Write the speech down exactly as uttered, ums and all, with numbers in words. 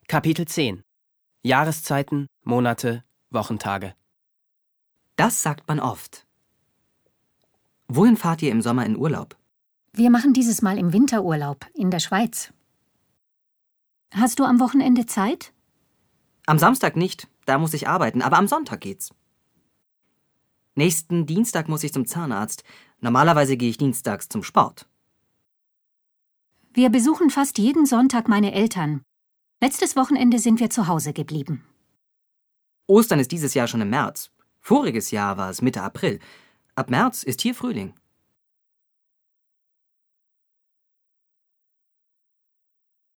Kapitel zehn. Jahreszeiten, Monate, Wochentage. Das sagt man oft. Wohin fahrt ihr im Sommer in Urlaub? Wir machen dieses Mal im Winterurlaub in der Schweiz. Hast du am Wochenende Zeit? Am Samstag nicht, da muss ich arbeiten, aber am Sonntag geht's. Nächsten Dienstag muss ich zum Zahnarzt. Normalerweise gehe ich dienstags zum Sport. Wir besuchen fast jeden Sonntag meine Eltern. Letztes Wochenende sind wir zu Hause geblieben. Ostern ist dieses Jahr schon im März. Voriges Jahr war es Mitte April. Ab März ist hier Frühling.